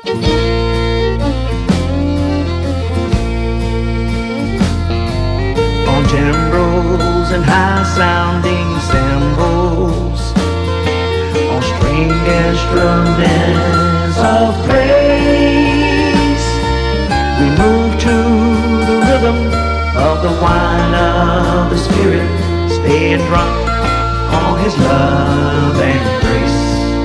On timbrels and high-sounding cymbals, on stringed instruments of praise, we move to the rhythm of the wine of the Spirit, staying drunk on His love and grace.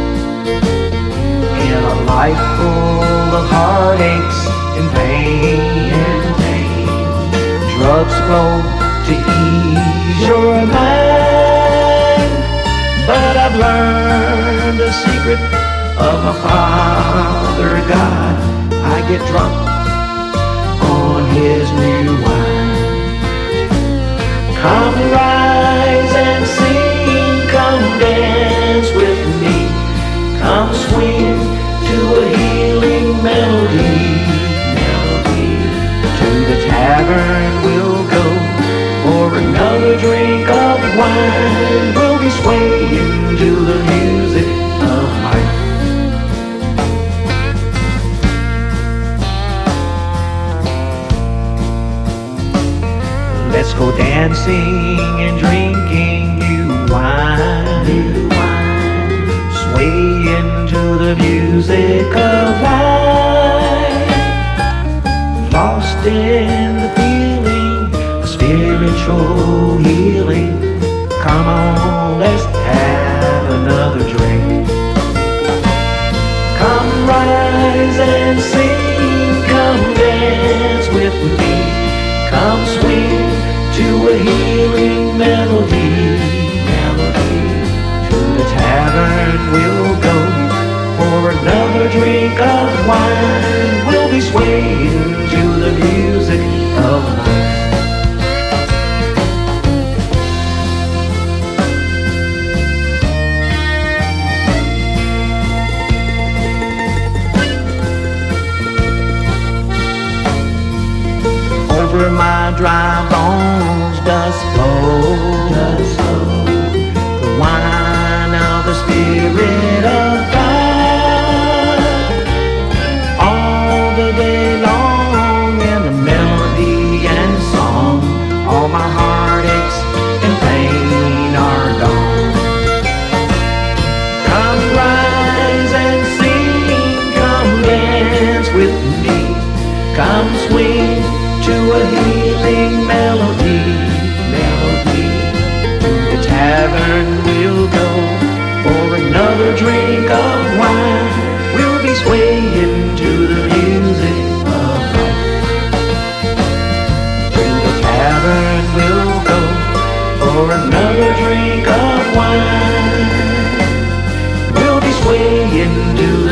In a life full of heartaches and pain, drugs flow to ease your mind. But I've learned a secret of my Father God. I get drunk on His new wine. Come rise and sing, come dance with me, come swing to a healing melody. To the tavern we'll go for another drink of wine. We'll be swaying to the music of life. Let's go dancing and drinking new wine, swaying to the music of life. Lost in the feeling of spiritual healing. Come on, let's have another drink. Come rise and sing, come dance with me, come swing to a healing melody. To the tavern we'll go for another drink of wine. We'll be swaying to the music of life. Over my dry bones does flow, the wine of the Spirit of God. All the day long in the melody and song, all my heartaches and pain are gone. Come rise and sing, come dance with me, come swing to a healing melody. To the tavern we'll go for another drink of wine. We'll be swaying to the music of life. To the tavern we'll go for another drink of wine. We'll be swaying to